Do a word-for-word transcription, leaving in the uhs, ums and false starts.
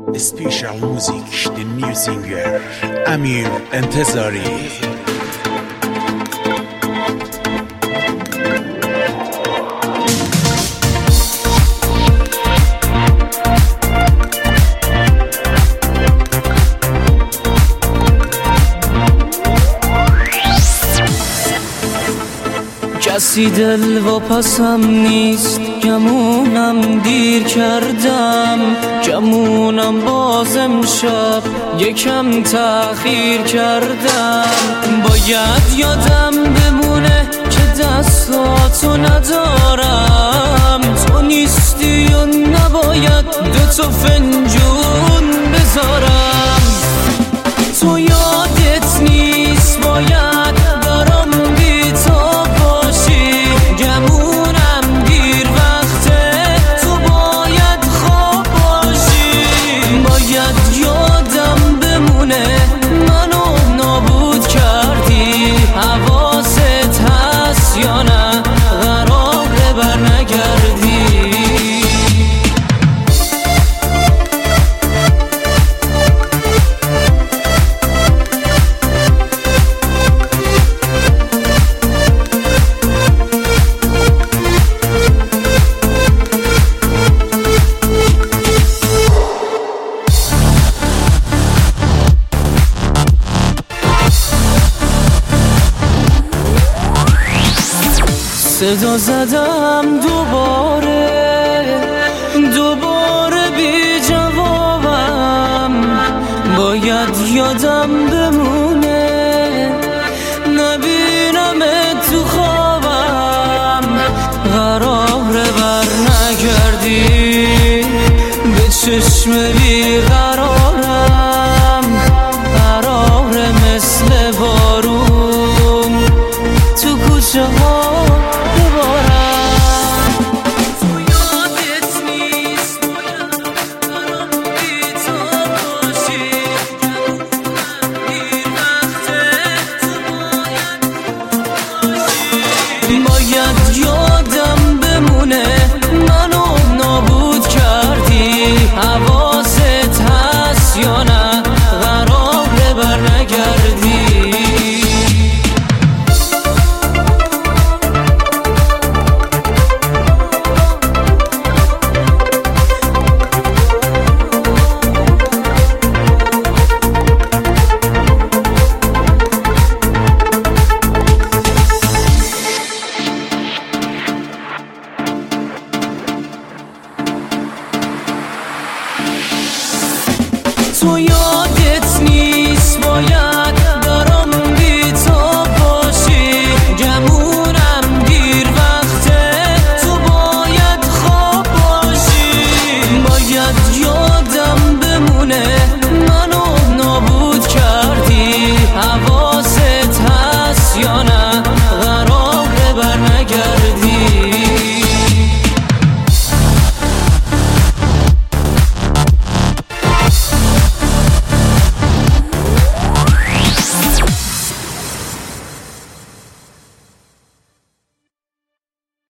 Special music, the new singer Amir Entezari. کسی دل و پسم نیست، گمونم دیر کردم، گمونم باز امشب یکم تأخیر کردم. باید یادم بمونه که دستاتو ندارم، تو نیستی و نباید دوتا فنجون بذارم. تو یادت نیست باید برام بی تو باشی، گمونم دیر وقته تو باید خواب باشی. باید یادم بمونه منو نابود کردی، حواست هست یا نه قراره برنگردی. صدا زدم دوباره دوباره بی جوابم، باید یادم بمونه نبینم تو خوابم. قراره بر نگردی به چشم بی قرارم، قراره مثل بارون تو کوچه ها باید یادم بمونه منو نابود کردی، حواست هست یا نه قراره برنگردی. تو